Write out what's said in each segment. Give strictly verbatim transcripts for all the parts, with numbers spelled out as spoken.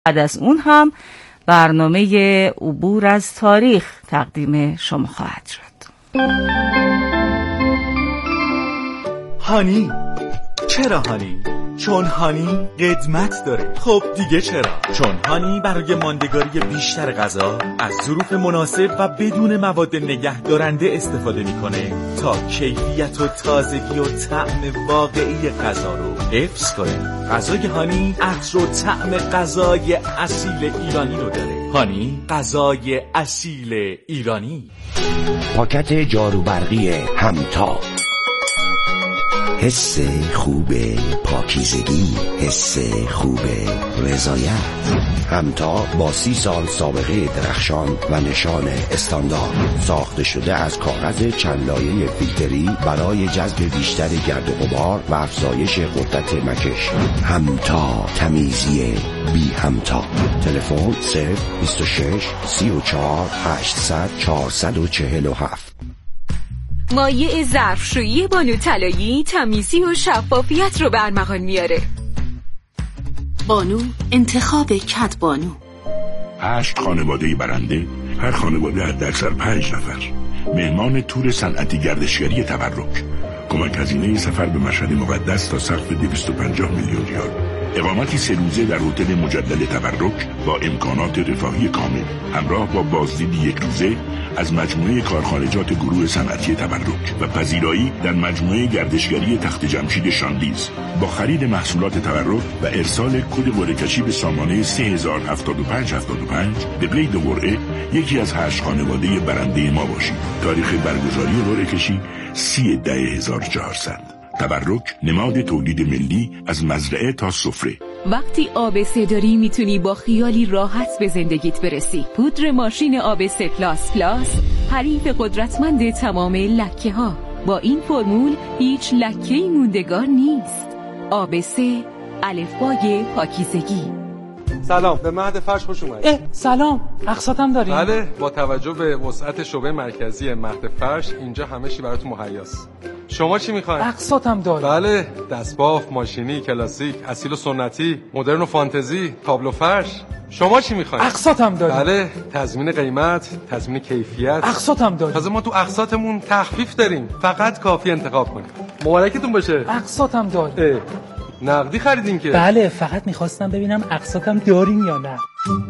بعد از اون هم برنامه عبور از تاریخ تقدیم شما خواهد شد. هانی، چرا هانی؟ چون هانی قدمت داره. خب دیگه چرا؟ چون هانی برای ماندگاری بیشتر غذا از ظروف مناسب و بدون مواد نگهدارنده استفاده میکنه تا کیفیت و تازگی و طعم واقعی غذا رو حفظ کنه. غذای هانی عطر و طعم غذای اصیل ایرانی رو داره. هانی، غذای اصیل ایرانی. پاکت جارو برقی همتا، حس خوب پاکیزگی، حس خوب رضایت. همتا با سی سال سابقه درخشان و نشان استاندارد، ساخته شده از کاغذ چند لایه فیلتری برای جذب بیشتر گرد و غبار و افزایش قدرت مکش. همتا، تمیزی بی همتا. تلفن صفر بیست و شش سی و چهار هشتصد چهارصد و چهل و هفت. مایع ظرفشویی بانو طلایی تمیزی و شفافیت رو به ارمغان میاره. بانو، انتخاب کد بانو. هشت خانواده برنده، هر خانواده حداکثر پنج نفر. مهمان تور صنعتی گردشگری تبرک. کمک هزینه سفر به مشهد مقدس تا سقف دویست و پنجاه میلیون ریال. اقامتی سه روزه در هتل مجدد تبرک با امکانات رفاهی کامل، همراه با بازدید یک روزه از مجموعه کارخانجات گروه صنعتی تبرک و پذیرایی در مجموعه گردشگری تخت جمشید شاندیز. با خرید محصولات تبرک و ارسال کد قرعه کشی به سامانه سه هزار هفتاد و پنج هفتاد و پنج به قید قرعه یکی از هشت خانواده برنده ما باشید. تاریخ برگزاری قرعه کشی سی ده هزار و چهارصد. تبرک، نماد تولید ملی از مزرعه تا سفره. وقتی آب سه داری میتونی با خیالی راحت به زندگیت برسی. پودر ماشین آب سه پلاس پلاس، حریف قدرتمند تمام لکه ها. با این فرمول هیچ لکه‌ای موندگار نیست. آب سه، الفبای پاکیزگی. سلام، به مهد فرش خوش اومدید. اه سلام، اقساطم داریم؟ بله، با توجه به وسعت شعبه مرکزی مهد فرش اینجا همه چی براتون مهیاست. شما چی میخواین؟ اقساطم داریم. بله، دستباف، ماشینی، کلاسیک، اصیل و سنتی، مدرن و فانتزی، تابلو فرش. شما چی میخواین؟ اقساطم داریم. بله، تضمین قیمت، تضمین کیفیت. اقساطم داریم. تازه ما تو اقساطمون تخفیف داریم. فقط کافی انتخاب کنید. مبارکتون باشه. اقساطم داریم. نقدی خریدین که؟ بله، فقط میخواستم ببینم اقساطم داریم یا نه.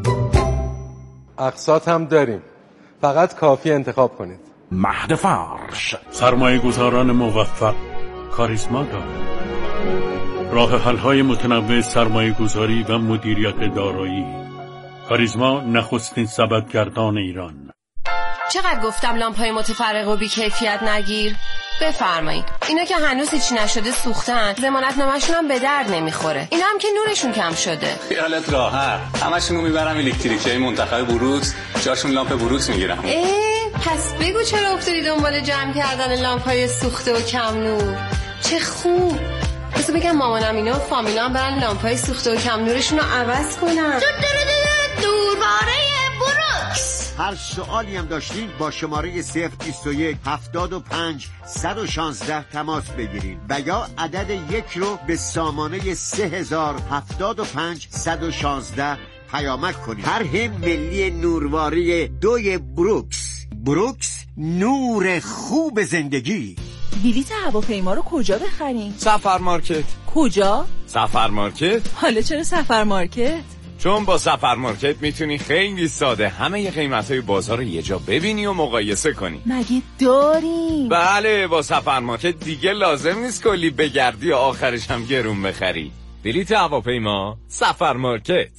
اقساط هم داریم، فقط کافی انتخاب کنید. مهد فرش، سرمایه گذاران موفق، کاریزما دارد. راه حل‌های متنوع سرمایه گذاری و مدیریت دارایی. کاریزما نخستین سبدگردان ایران. چقدر گفتم لامپ‌های متفرق و بی کیفیت نگیر؟ بفرمایید. اینا که هنوز هیچ نشده سوختن، ضمانتنامه‌شون هم به درد نمیخوره. اینا هم که نورشون کم شده. خیالت راحت، همشون رو میبرم الکتریکیای منتخب بروکس، جاشون لامپ بروکس میگیرم. اه، پس بگو چرا افتادی دنبال جمع کردن لامپ‌های سوخته و کم نور؟ چه خوب. بس بگم مامانم اینا و فامیلام برن لامپ‌های سوخته و کم نورشون رو عوض کنن. دورواره بروکس. هر سوالی هم داشتین با شماره صفر بیست و یک هفتاد و پنج صد و شانزده تماس بگیرین و یا عدد یک رو به سامانه سه هزار هفتاد و پنج صد و شانزده پیامک کنید. طرح ملی نورواری دوی بروکس. بروکس، نور خوب زندگی. بلیط هواپیما رو کجا بخریم؟ سفر مارکت. کجا؟ سفر مارکت. حالا چرا سفر مارکت؟ چون با سفر مارکت میتونی خیلی ساده همه قیمت‌های بازار رو یه جا ببینی و مقایسه کنی. مگه داریم؟ بله، با سفر مارکت دیگه لازم نیست کلی بگردی و آخرش هم گرون بخری. بلیط هواپیما، سفر مارکت.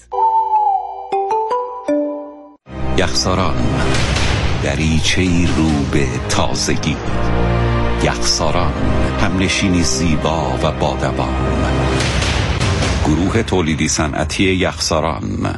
یخساران، دریچه‌ای رو به تازگی. یخساران، همنشینی زیبا و بادبان. گروه تولیدی صنعتی یخساران.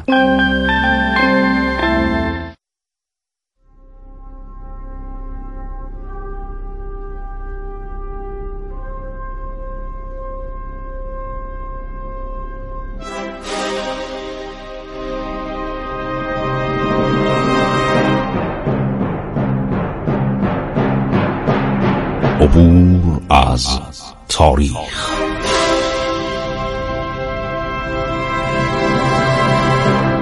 عبور از تاریخ.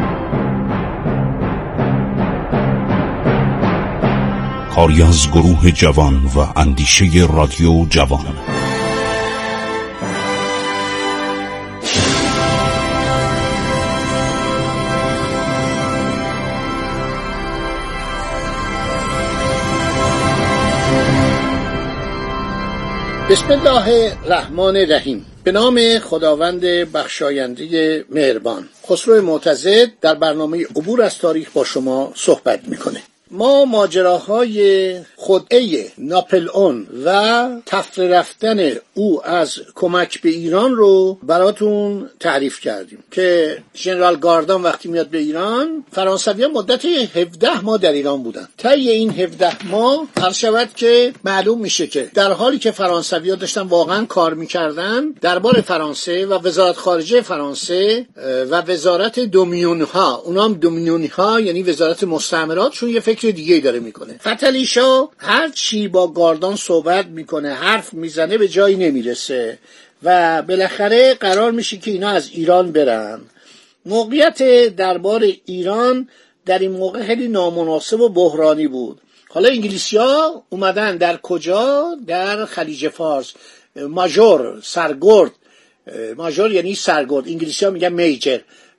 کاری از گروه جوان و اندیشه رادیو جوان. بسم الله الرحمن الرحیم. به نام خداوند بخشاینده مهربان. خسرو معتضد در برنامه عبور از تاریخ با شما صحبت میکنه. ما ماجراهای خدعه ناپلئون و تفره رفتن او از کمک به ایران رو براتون تعریف کردیم که ژنرال گاردان وقتی میاد به ایران، فرانسویان مدت هفده ماه در ایران بودن. طی این هفده ماه هر شود که معلوم میشه که در حالی که فرانسویان داشتن واقعا کار میکردن، دربار فرانسه و وزارت خارجه فرانسه و وزارت دومینیونها، اونام دومینیونها یعنی وزارت مستعمرات، چون یه فکر دیگه داره میکنه. فتحعلی شاه هر چی با گاردان صحبت میکنه، حرف میزنه، به جایی نمیرسه و بالاخره قرار میشه که اینا از ایران برن. موقعیت دربار ایران در این موقع خیلی نامناسب و بحرانی بود. حالا انگلیسی‌ها اومدن در کجا؟ در خلیج فارس. ماژور، سرگرد، ماژور یعنی سرگرد، انگلیسی‌ها میگن میجر.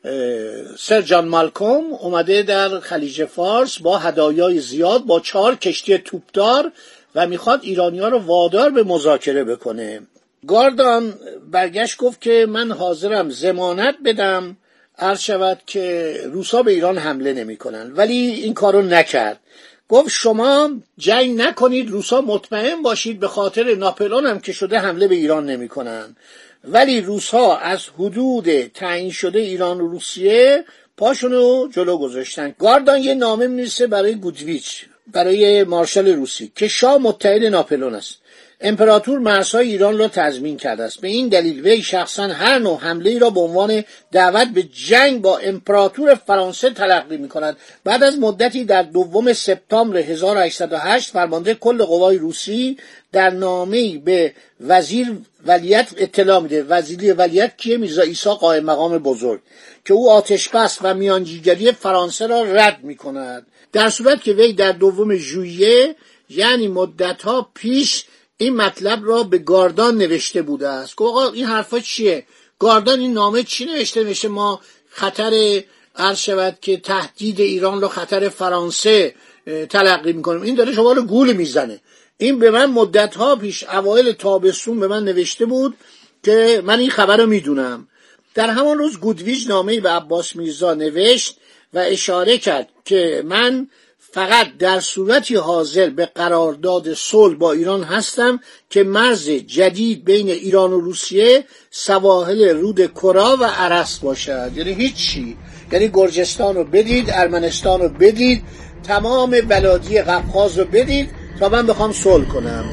سر جان مالکوم اومده در خلیج فارس با هدایای زیاد، با چهار کشتی توپدار و میخواد ایرانی‌ها رو وادار به مذاکره بکنه. گاردان برگشت گفت که من حاضرم ضمانت بدم عرض شود که روسا به ایران حمله نمی کنن، ولی این کارو نکرد. گفت شما جنگ نکنید، روسا مطمئن باشید به خاطر ناپلئون هم که شده حمله به ایران نمی کنن، ولی روس‌ها از حدود تعیین شده ایران و روسیه پاشونو جلو گذاشتن. گاردان یه نامه می‌نویسه برای گودویچ، برای مارشال روسی، که شاه متحد ناپلئون است، امپراتور مرزهای ایران را تضمین کرده است. به این دلیل وی شخصا هر نوع حمله‌ای را به عنوان دعوت به جنگ با امپراتور فرانسه تلقی می‌کند. بعد از مدتی در دوم سپتامبر هزار و هشتصد و هشت فرمانده کل قوای روسی در نامه‌ای به وزیر ولیعت اطلاع میده. وزیر ولیعت کیه؟ میرزا عیسی قائم مقام بزرگ، که او آتشبس و میانجیگری فرانسه را رد می‌کند. در صورت که وی در دوم ژوئیه، یعنی مدت‌ها پیش، این مطلب را به گاردان نوشته بوده است. که آقا این حرفا چیه؟ گاردان این نامه چی نوشته؟ نوشته ما خطر عرض شود که تهدید ایران رو خطر فرانسه تلقی میکنیم. این داره شما رو گول میزنه. این به من مدتها پیش اوایل تابستون به من نوشته بود که من این خبر رو میدونم. در همان روز گودویچ نامه‌ای به عباس میرزا نوشت و اشاره کرد که من فقط در صورتی حاضر به قرارداد صلح با ایران هستم که مرز جدید بین ایران و روسیه سواحل رود کرا و ارس باشد. یعنی هیچی، یعنی گرجستان رو بدید، ارمنستان رو بدید، تمام بلادی قفقاز رو بدید تا من بخوام صلح کنم.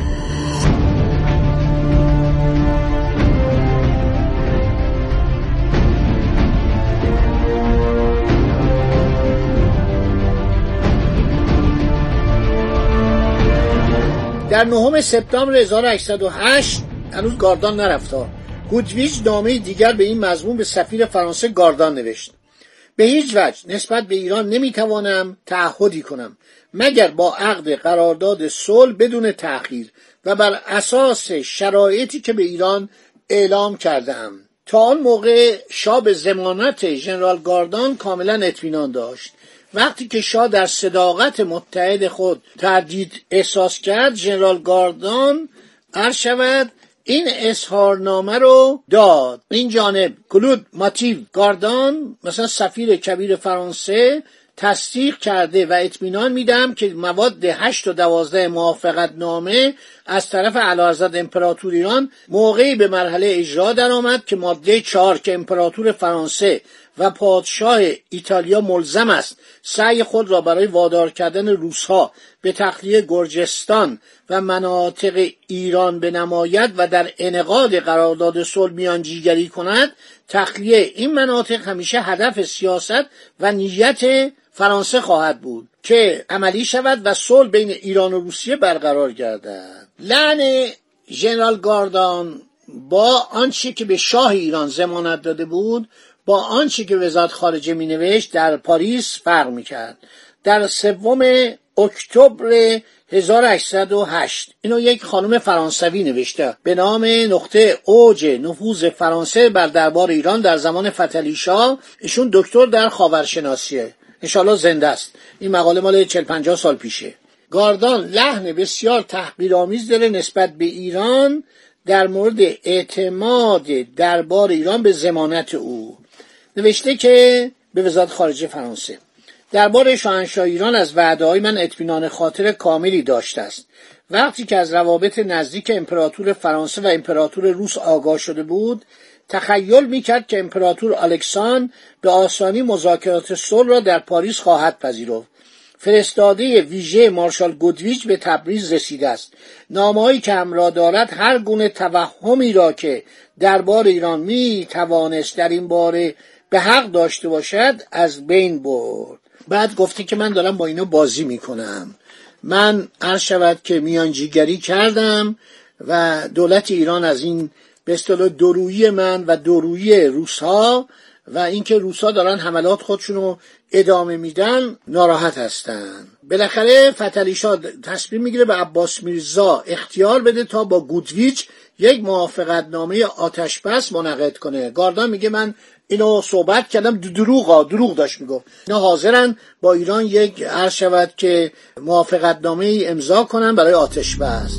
در نهم سپتامبر هزار و هشتصد و هشت، هنوز گاردان نرفته، گودویچ نامه دیگر به این مضمون به سفیر فرانسه گاردان نوشت: به هیچ وجه نسبت به ایران نمیتوانم تعهدی کنم مگر با عقد قرارداد صلح بدون تأخیر و بر اساس شرایطی که به ایران اعلام کرده‌ام. تا آن موقع شاه به ضمانت ژنرال گاردان کاملا اطمینان داشت. وقتی که شاه در صداقت متحد خود تردید احساس کرد، ژنرال گاردان عرض شود این اظهارنامه رو داد. این جانب کلود ماتیو گاردان، مثلا سفیر کبیر فرانسه، تصدیق کرده و اطمینان میدم که مواد هشت و دوازده موافقت نامه از طرف اعلیحضرت امپراتور ایران موقعی به مرحله اجرا در آمد که ماده چهار که امپراتور فرانسه و پادشاه ایتالیا ملزم است سعی خود را برای وادار کردن روس‌ها به تخلیه گرجستان و مناطق ایران بنماید و در انعقاد قرارداد صلح میانجیگری کند، تخلیه این مناطق همیشه هدف سیاست و نیت فرانسه خواهد بود که عملی شود و صلح بین ایران و روسیه برقرار گردد. لعن ژنرال گاردان با آنچه که به شاه ایران ضمانت داده بود با آنچه که وزارت خارجه می نوشت در پاریس فرق می کرد. در سوم اکتبر هزار و هشتصد و هشت. اینو یک خانم فرانسوی نوشته به نام نقطه اوج نفوذ فرانسه بر دربار ایران در زمان فتحعلی شاه. ایشون دکتر در خاورشناسیه، انشالله زنده است. این مقاله مال چهل پنجاه سال پیشه. گاردان لحن بسیار تحقیرآمیز داره نسبت به ایران در مورد اعتماد دربار ایران به ضمانت او. نوشته که به وزارت خارجه فرانسه دربار شاهنشاه ایران از وعده‌های من اطمینان خاطر کاملی داشته است. وقتی که از روابط نزدیک امپراتور فرانسه و امپراتور روس آگاه شده بود، تخیل میکرد که امپراتور الکساندر به آسانی مذاکرات صلح را در پاریس خواهد پذیرفت. فرستاده ویژه مارشال گودویچ به تبریز رسیده است. نامه‌هایی که همراه دارد هر گونه توهمی را که دربار ایران می توانست در این باره به حق داشته باشد از بین برد. بعد گفته که من دارم با اینا بازی میکنم. من عرض شود که میانجیگری کردم و دولت ایران از این به اصطلاح دورویی من و دورویی روس‌ها و اینکه روس‌ها دارن حملات خودشونو ادامه میدن ناراحت هستن. بالاخره فتحعلی شاه تصمیم میگیره به عباس میرزا اختیار بده تا با گودویچ یک موافقتنامه آتشبس منعقد کنه. گاردان میگه من اینو صحبت کردم، دروغا دروغ داشت میگفت. اینا حاضرن با ایران یک عرض شود که موافقتنامه ای امضا کنن برای آتشبس.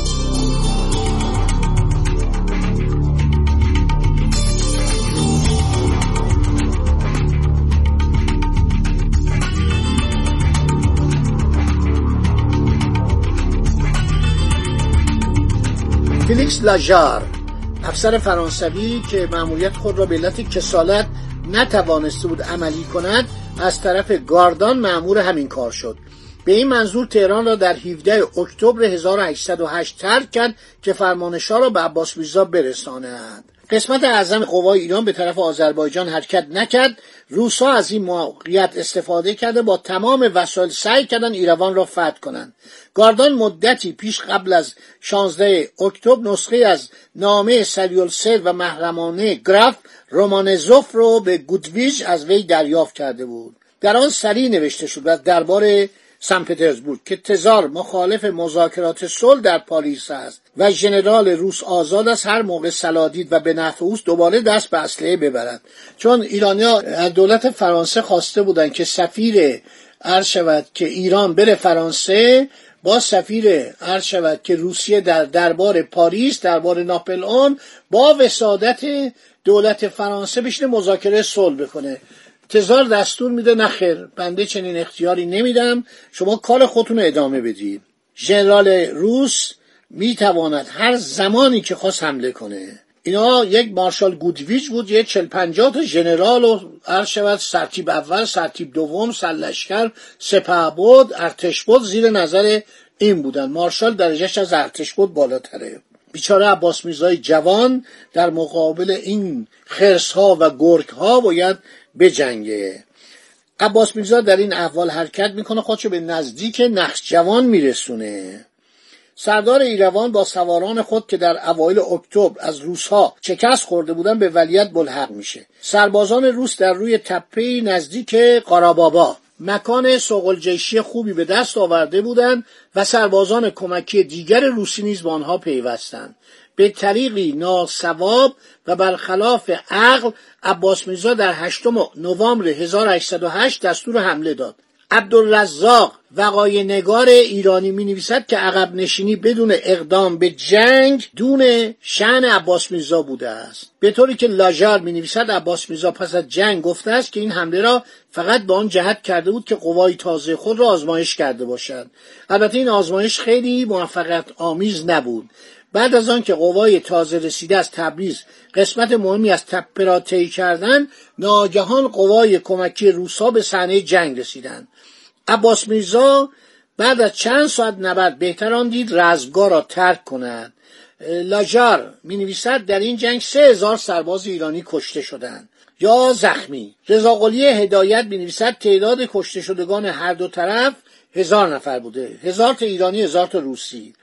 فلیکس لاژار افسر فرانسوی که مأموریت خود را به علت کسالت نتوانسته بود عملی کند از طرف گاردان مأمور همین کار شد. به این منظور تهران را در هفدهم اکتبر هزار و هشتصد و هشت ترک کرد که فرمانشاه را به عباس میرزا برساند. قسمت اعظم قوای ایران به طرف آذربایجان حرکت نکرد. روس‌ها از این موقعیت استفاده کرده با تمام وسایل سعی کردند ایروان را فتح کنند. گاردان مدتی پیش قبل از شانزدهم اکتبر نسخه از نامه سریالسر و محرمانه گراف رومانزوف رو به گودویچ از وی دریافت کرده بود. در آن سریع نوشته شد و دربار سن پترزبورگ که تزار مخالف مذاکرات صلح در پاریس است و ژنرال روس آزاد است هر موقع صلاح دید و به نفع اوست دوباره دست به اسلحه ببرد. چون ایرانی‌ها از دولت فرانسه خواسته بودند که سفیر عرض شود که ایران بره فرانسه با سفیر عرض شود که روسیه در دربار پاریس، دربار ناپلئون با وسادت دولت فرانسه بشینه مذاکره صلح بکنه. تزار دستور میده نخیر، بنده چنین اختیاری نمیدم، شما کار خودتون ادامه بدید. ژنرال روس میتواند هر زمانی که خواست حمله کنه. اینا یک مارشال گودویچ بود، یک چهل پنجاه تا ژنرال و عرض شود سرتیپ اول، سرتیپ دوم، سرلشکر، سپهبد، ارتشبد زیر نظر این بودن. مارشال درجهش از ارتشبد بالاتره. بیچاره عباس میرزای جوان در مقابل این خرس‌ها و گرگ‌ها باید بجنگه. عباس میرزا در این احوال حرکت میکنه، خودشو به نزدیک نخجوان میرسونه. سردار ایروان با سواران خود که در اوایل اکتبر از روس‌ها شکست خورده بودن به ولیعهد ملحق میشه. سربازان روس در روی تپه‌ای نزدیک قارابابا مکان سوق‌الجیشی خوبی به دست آورده بودند و سربازان کمکی دیگر روسی نیز با آنها پیوستند. به طریقی ناصواب و برخلاف عقل عباس میرزا در هشتم نوامبر هزار و هشتصد و هشت دستور حمله داد. عبدالرزاق وقایع نگار ایرانی می نویسد که عقب نشینی بدون اقدام به جنگ دون شأن عباس میرزا بوده است، به طوری که لاژار می نویسد عباس میرزا پس از جنگ گفته است که این حمله را فقط به آن جهت کرده بود که قوای تازه خود را آزمایش کرده باشد. البته این آزمایش خیلی موفقیت آمیز نبود. بعد از آن که قوای تازه رسیده از تبریز قسمت مهمی از تپه را طی کردند، ناگهان قوای کمکی روس‌ها به صحنه جنگ رسیدند. عباس میرزا بعد از چند ساعت نبرد بهتر آن دید رزمگاه را ترک کند. لاژار می نویسد در این جنگ سه هزار سرباز ایرانی کشته شدند یا زخمی. رضا قلی هدایت می نویسد تعداد کشته شدگان هر دو طرف هزار نفر بوده، هزار تا ایرانی، هزار تا روسی.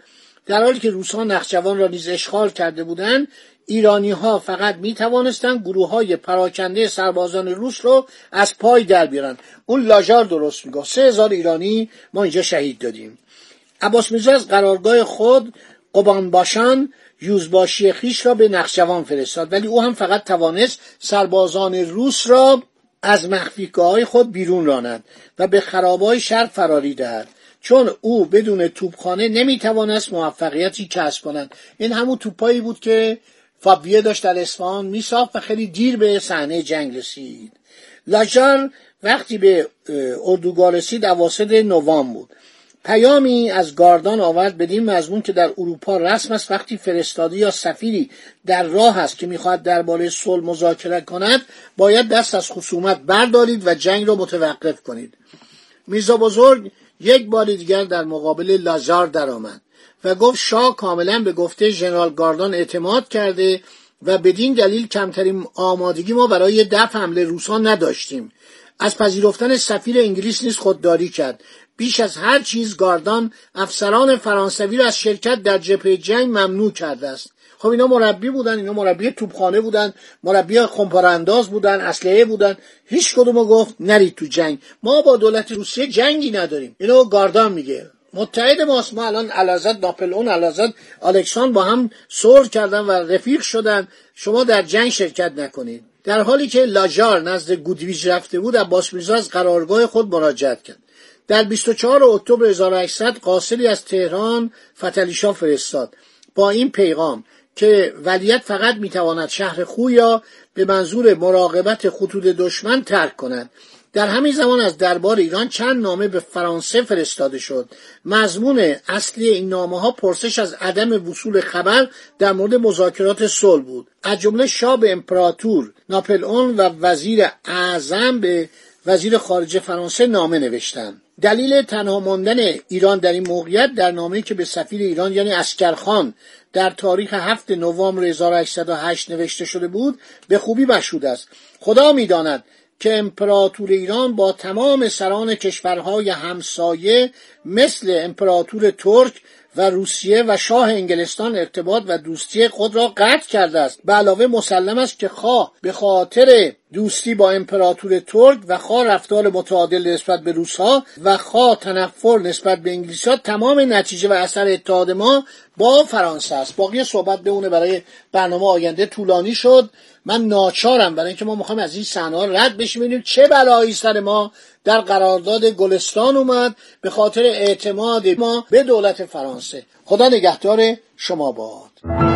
در حالی که روس‌ها نخجوان را نیز اشغال کرده بودند، ایرانی‌ها فقط می‌توانستند گروه‌های پراکنده سربازان روس رو از پای در بیارن. اون لاژار درست میگه، سه هزار ایرانی ما اینجا شهید دادیم. عباس میرزا از قرارگاه خود قبانباشان یوزباشی خیش را به نخجوان فرستاد، ولی او هم فقط توانست سربازان روس را از مخفیگاه‌های خود بیرون راند و به خرابه‌های شهر فراری دهد، چون او بدون توپخانه نمیتوانست موفقیتی کسب کند. این همون توپایی بود که فابیه داشت در اصفهان میساخت و خیلی دیر به صحنه جنگ رسید. لاژار وقتی به اردوگاه رسید اواسط نوامبر بود. پیامی از گاردان آورد بدین مضمون که در اروپا رسم است وقتی فرستاده یا سفیری در راه است که میخواهد درباره صلح مذاکره کند، باید دست از خصومت بردارید و جنگ را متوقف کنید. میرزا بزرگ یک بار دیگر در مقابل لاژار درآمد و گفت شاه کاملا به گفته ژنرال گاردان اعتماد کرده و بدین دلیل کمترین آمادگی ما برای دفع حمله روسان نداشتیم. از پذیرفتن سفیر انگلیس نیز خودداری کرد. بیش از هر چیز گاردان افسران فرانسوی را از شرکت در جبهه جنگ ممنوع کرده است. خب اینا مربی بودن، اینا مربی توپخانه بودن، مربی خمپارانداز بودن، اسلحه بودن، هیچ کدومو گفت نرید تو جنگ. ما با دولت روسیه جنگی نداریم. اینو گاردان میگه. متحد ماست. ما الان علازت ناپلئون، علازت الکساندر با هم صلح کردن و رفیق شدن، شما در جنگ شرکت نکنید. در حالی که لاژار نزد گودویج رفته بود، عباس میرزا از قرارگاه خود مراجعت کرد. در بیست و چهارم اکتبر هزار و هشتصد قاصدی از تهران فتحعلی‌شاه فرستاد با این پیغام که ولیعت فقط میتواند شهر خویا به منظور مراقبت خطوط دشمن ترک کند. در همین زمان از دربار ایران چند نامه به فرانسه فرستاده شد. مضمون اصلی این نامه‌ها پرسش از عدم وصول خبر در مورد مذاکرات صلح بود. از جمله شاه به امپراتور ناپلئون و وزیر اعظم به وزیر خارجه فرانسه نامه نوشتند. دلیل تنها ماندن ایران در این موقعیت در نامه‌ای که به سفیر ایران یعنی اسکرخان در تاریخ هفتم نوامبر هزار و هشتصد و هشت نوشته شده بود به خوبی مشهود است. خدا می‌داند که امپراتور ایران با تمام سران کشورهای همسایه مثل امپراتور ترک و روسیه و شاه انگلستان ارتباط و دوستی خود را قطع کرده است. به علاوه مسلم است که خواه به خاطر دوستی با امپراتور ترک و خواه رفتار متعادل نسبت به روس‌ها و خواه تنفر نسبت به انگلیس‌ها، تمام نتیجه و اثر اتحاد ما با فرانسه است. باقی صحبت بمونه برای برنامه آینده، طولانی شد. من ناچارم برای اینکه ما میخوایم از این صحنه‌ها رد بشیم، ببینیم چه بلایی سر ما در قرارداد گلستان اومد به خاطر اعتماد ما به دولت فرانسه. خدا نگهدار شما باد.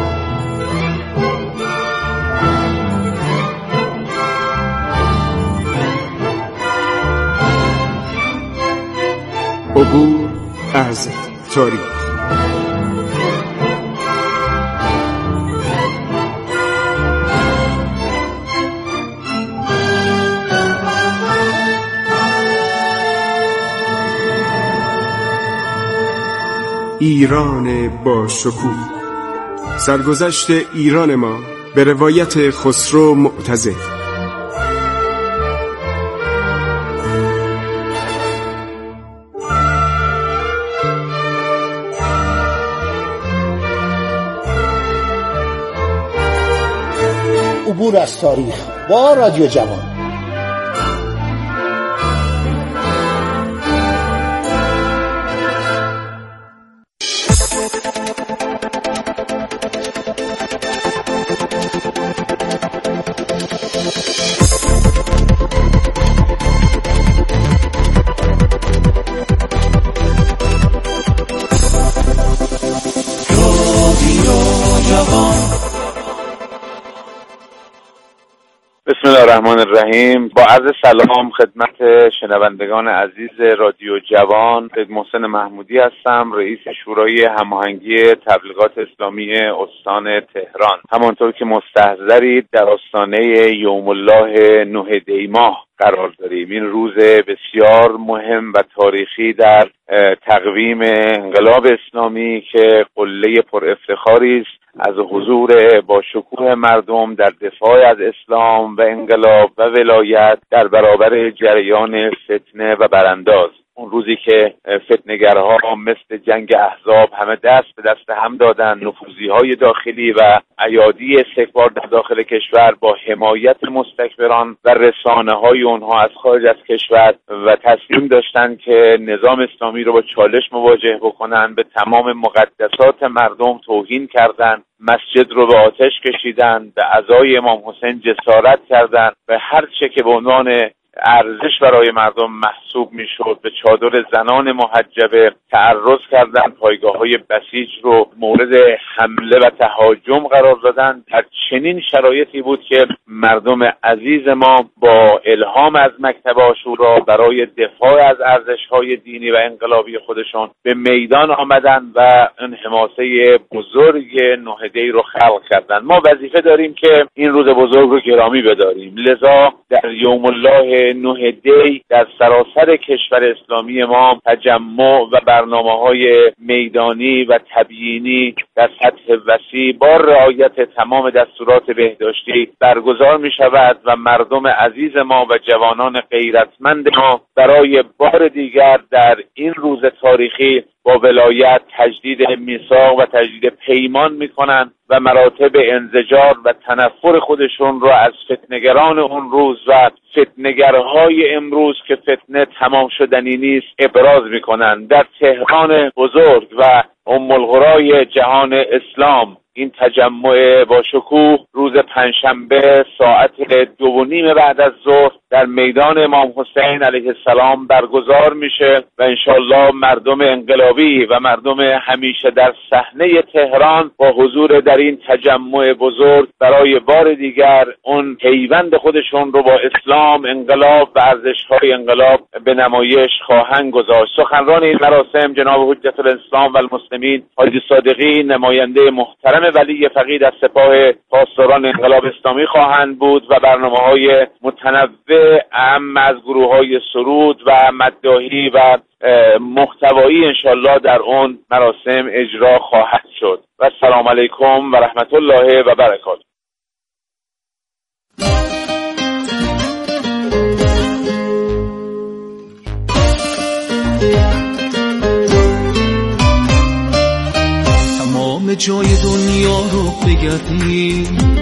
عبور از تاریخ. ایران با شکوه، سرگذشت ایران ما به روایت خسرو معتزد. عبور از تاریخ با رادیو جوان. بسم الله الرحمن الرحیم. با عرض سلام خدمت شنوندگان عزیز رادیو جوان، سید محسن محمودی هستم، رئیس شورای هماهنگی تبلیغات اسلامی استان تهران. همانطور که مستحضرید در آستانه یوم الله نه دی ماه قرار داریم. این روز بسیار مهم و تاریخی در تقویم انقلاب اسلامی که قله پر افتخاری است از حضور با شکوه مردم در دفاع از اسلام و انقلاب و ولایت در برابر جریان فتنه و برانداز. اون روزی که فتنه‌گرها مثل جنگ احزاب همه دست به دست هم دادن، نفوذی‌های داخلی و ایادی استکبار در داخل کشور با حمایت مستکبران و رسانه‌های اونها از خارج از کشور و تصمیم داشتن که نظام اسلامی رو با چالش مواجه بکنن، به تمام مقدسات مردم توهین کردن، مسجد رو به آتش کشیدن، به عزای امام حسین جسارت کردن و هر چه که به عنوان ارزش برای مردم محسوب میشد به چادر زنان محجبه تعرض کردن، پایگاه‌های بسیج رو مورد حمله و تهاجم قرار دادن. در چنین شرایطی بود که مردم عزیز ما با الهام از مکتب عاشورا برای دفاع از ارزش‌های دینی و انقلابی خودشون به میدان آمدن و این حماسه بزرگ نه دی رو خلق کردن. ما وظیفه داریم که این روز بزرگ رو گرامی بداریم، لذا در یوم الله نه دی در سراسر کشور اسلامی ما تجمع و برنامه‌های میدانی و تبیینی در سطح وسیع با رعایت تمام دستورات بهداشتی برگزار می شود و مردم عزیز ما و جوانان غیرتمند ما برای بار دیگر در این روز تاریخی با ولایت تجدید میثاق و تجدید پیمان میکنن و مراتب انزجار و تنفر خودشون رو از فتنه‌گران اون روز و فتنه‌گرهای امروز که فتنه تمام شدنی نیست ابراز میکنن. در تهران بزرگ و ام القرای جهان اسلام این تجمع با شکوه روز پنجشنبه ساعت دو و نیم بعد از ظهر در میدان امام حسین علیه السلام برگزار میشه و انشالله مردم انقلابی و مردم همیشه در صحنه تهران با حضور در این تجمع بزرگ برای بار دیگر اون پیوند خودشون رو با اسلام، انقلاب و ارزش‌های انقلاب به نمایش خواهند گذاشت. سخنران این مراسم جناب حجت الاسلام و المسلمین حاجی صادقی، نماینده محترم ولی فقید از سپاه پاسداران انقلاب اسلامی خواهند بود و برنامه‌های متنوع اهم از گروه‌های سرود و مداحی و محتوایی انشالله در اون مراسم اجرا خواهد شد. و السلام علیکم و رحمت الله و برکاته. تمام جای دنیا رو بگردی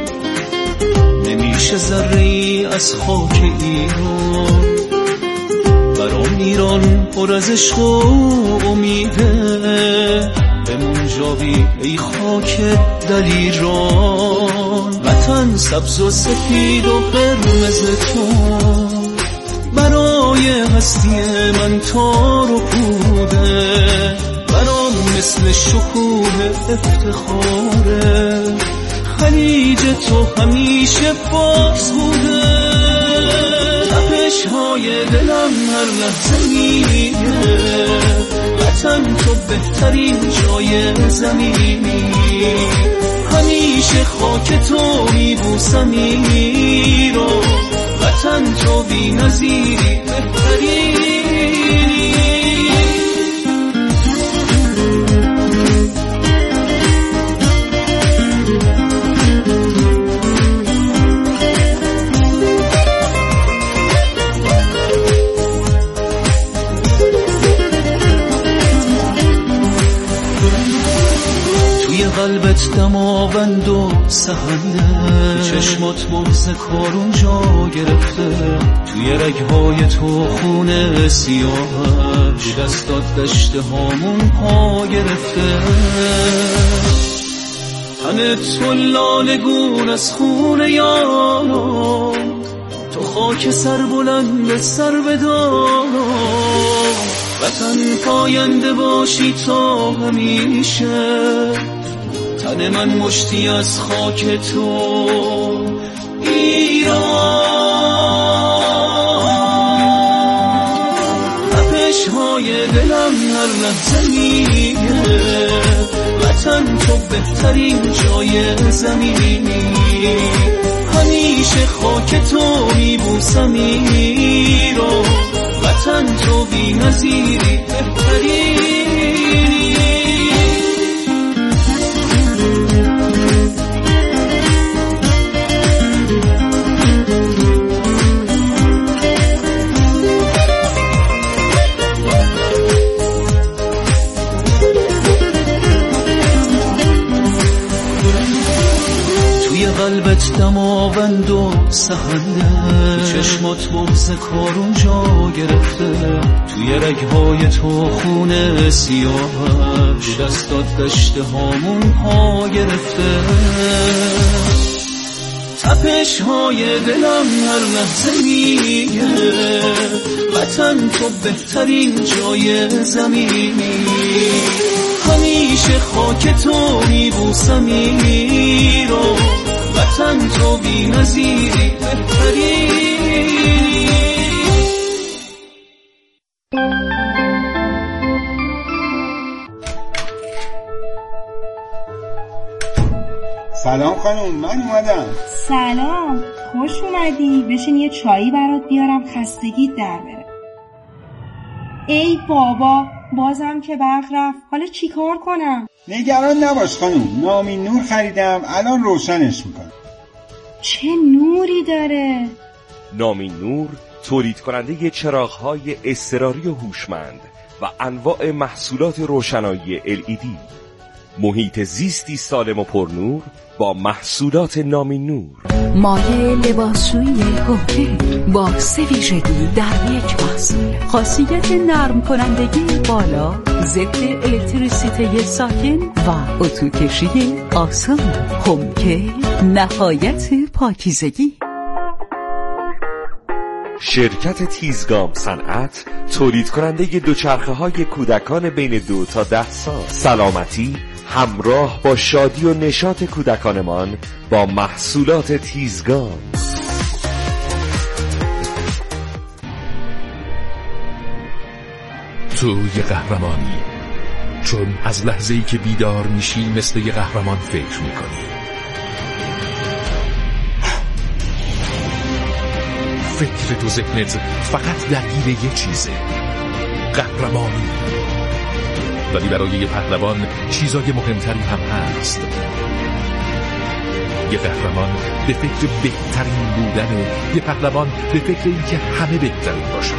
نمیشه ذره‌ای از خاک ایران. برام ایران پر از عشق و امیده، بمون جاوی ای خاک دلیران. وطن سبز و سفید و قرمز تو برای هستی من تار و پوده، برام مثل شکوه افتخاره. خلیج تو همیشه باز بوده، تپش‌های دلم هر لحظه میگه وطن تو بهترین جای زمینی. همیشه خاک تو میبوسم ایران، وطن تو بی نظیری بهترینی. قلبت دماوند و سهنده، چشمات بغض کارون جا گرفته. توی رگهای تو خونه سیاهش دستات دشته هامون پا گرفته. تنت تو لالگون از خونه یاران، تو خاک سر بلند سر بدار. وطن پاینده باشی تا همیشه، تن من مشتی از خاک تو ایران. تپش‌های دلم هر لحظه میگه وطن تو بهترین جای زمینی. همیشه خاک تو میبوسم ایران، وطن تو بی نظیری بهترینی. دماوند و سهنده، چشمات بغز کارون جا گرفته، توی رگهای تو خونه سیاهش، دستات دشته هامون ها گرفته. تپش های دلم هر لحظه میگه وطن تو بهترین جای زمینی، همیشه خاک تو میبوسم رو، وطن تو بی نظیری بهترین. سلام خانم، من اومدم. سلام، خوش اومدی. بشین یه چایی برات بیارم، خستگیت در بره. ای بابا، بازم که برق رفت. حالا چی کار کنم؟ نگران نباش خانم، نامین نور خریدم، الان روشنش میکنم. چه نوری داره؟ نامین نور تولید کننده چراغ‌های اضطراری و هوشمند و انواع محصولات روشنایی ال ای دی. محیط زیستی سالم و پرنور با محصولات نامین نور. مایع لباسشویی گوهر با سه ویژگی در یک محصول. خاصیت نرم کنندگی بالا، ضد الکتریسیته ساکن و اتوکشی آسان. همکه نهایت پاکیزگی. شرکت تیزگام صنعت تولید کننده دوچرخه های کودکان بین دو تا ده سال. سلامتی همراه با شادی و نشاط کودکانمان با محصولات تیزگام. تو یه قهرمانی، چون از لحظه‌ای که بیدار میشی مثل یه قهرمان فکر میکنی. فکر تو ذهنت فقط درگیر یه چیزه، قهرمانی. ولی برای یه پهلوان چیزای مهمتری هم هست. یه قهرمان به فکر بهترین بودنه، یه پهلوان به فکر این که همه بهترین باشن.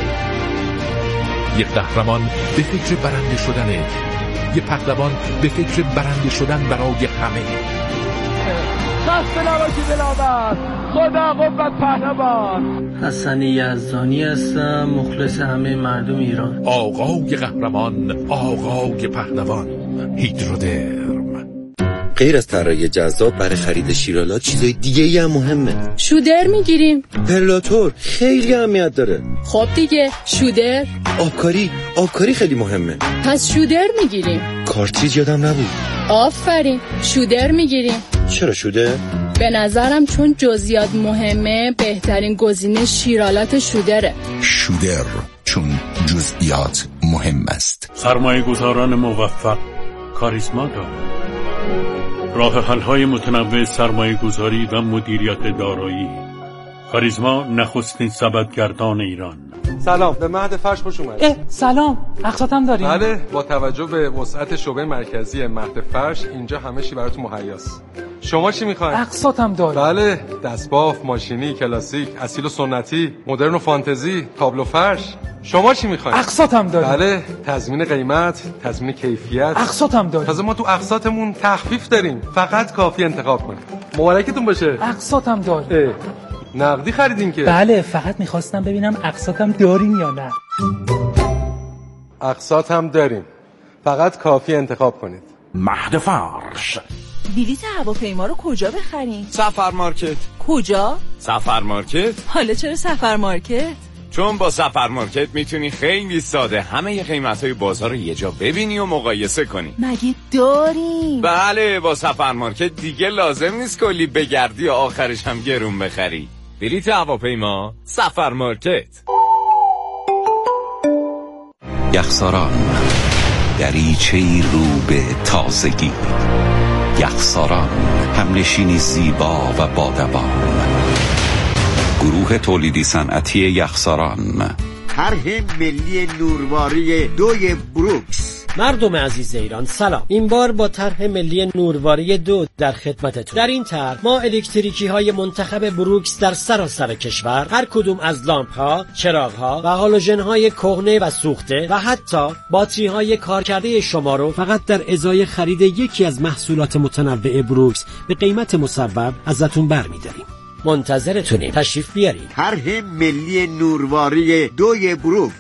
یه قهرمان به فکر برنده شدنه، یه پهلوان به فکر برنده شدن برای همه. خسته نباشی دلاور، خدا قوت پهلوان. حسن یزدانی هستم، مخلص همه مردم ایران. آقای قهرمان، آقای پهلوان، هیدرودرم. غیر از طراحی جذاب برای خرید شیرالات چیزای دیگه ای هم مهمه. شودر میگیریم. پرلاتور خیلی اهمیت داره. خب دیگه شودر. آبکاری، آبکاری خیلی مهمه. پس شودر میگیریم. کارتریج یادم نبود. آفرین، شودر میگیریم. چرا شودر؟ به نظرم چون جزئیات مهمه، بهترین گزینه شیرالات شودره. شودر، چون جزئیات مهم است. سرمایه گذاران موفق کاریزما دارند. راه حل‌های متنوع سرمایه گذاری و مدیریت دارایی. کاریزما نخستین سبدگردان ایران. سلام، به مهد فرش خوش اومدید. اه سلام، اقساطم داریم؟ بله، با توجه به وسعت شعبه مرکزی مهد فرش اینجا همه چی براتون مهیاست. شما چی میخواین؟ اقساطم داریم. بله، دستباف، ماشینی، کلاسیک، اصیل و سنتی، مدرن و فانتزی، تابلو فرش. شما چی میخواین؟ اقساطم داریم. بله، تضمین قیمت، تضمین کیفیت. اقساطم داریم. تازه ما تو اقساطمون تخفیف داریم. فقط کافی انتخاب کنید. مبارکتون باشه. اقساطم داریم. نقدی خریدین که؟ بله، فقط میخواستم ببینم اقساطم دارین یا نه. اقساط هم داریم، فقط کافی انتخاب کنید. مهد فرش. بلیط هواپیما رو کجا بخریم؟ سفر مارکت. کجا؟ سفر مارکت. حالا چرا سفر مارکت؟ چون با سفر مارکت میتونی خیلی ساده همه قیمت‌های بازار رو یه جا ببینی و مقایسه کنی. مگه داریم؟ بله، با سفر مارکت دیگه لازم نیست کلی بگردی و آخرش هم گرون بخری. بلیط هواپیما سفر مارکت. یخساران، دریچه‌ای رو به تازگی. یخساران، همنشینی زیبا و بادبان. گروه تولیدی صنعتی یخساران. طرح ملی نورواری دوی بروکس مردم عزیز ایران سلام. این بار با طرح ملی نورواری دو در خدمتتون. در این طرح ما الکتریکی های منتخب بروکس در سراسر کشور، هر کدوم از لامپ ها، چراغ ها و هالوژن های کهنه و سوخته و حتی باتری های کارکرده شما رو فقط در ازای خرید یکی از محصولات متنوع بروکس به قیمت مصوب ازتون برمی‌داریم. منتظرتونیم، تشریف بیارین. طرح ملی نورواری دوی بروکس